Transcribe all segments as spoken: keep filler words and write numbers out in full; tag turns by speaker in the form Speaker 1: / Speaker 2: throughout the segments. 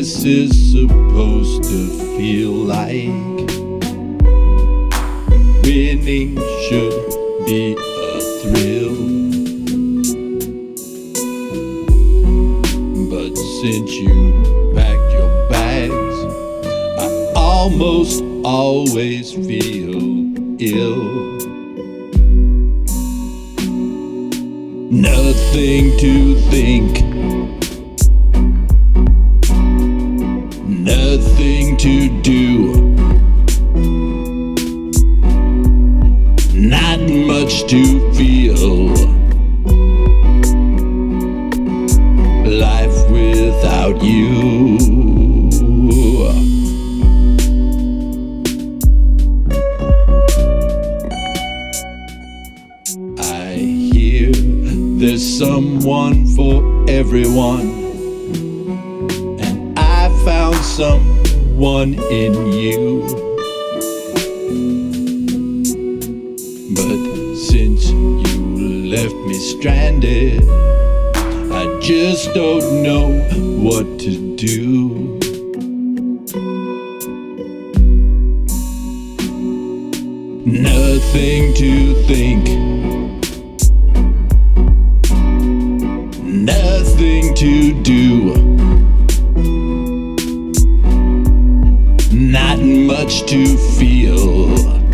Speaker 1: this is supposed to feel like. Winning should be a thrill, but since you packed your bags, I almost always feel ill. Nothing to think, nothing to do, not much to feel. Life without you. I hear there's someone for everyone, and I found someone in you. But since you left me stranded, I just don't know what to do. Nothing to think, nothing to do, not much to feel.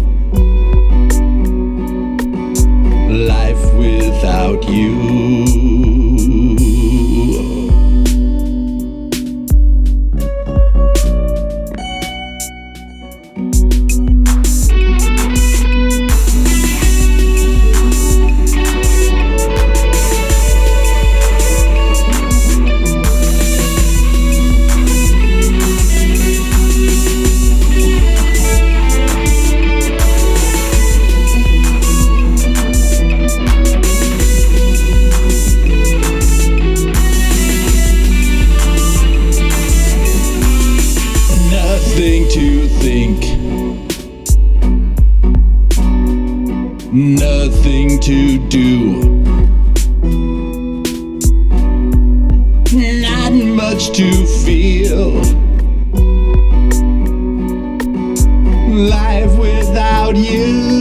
Speaker 1: Life without you. Nothing to think, nothing to do, not much to feel. Life without you.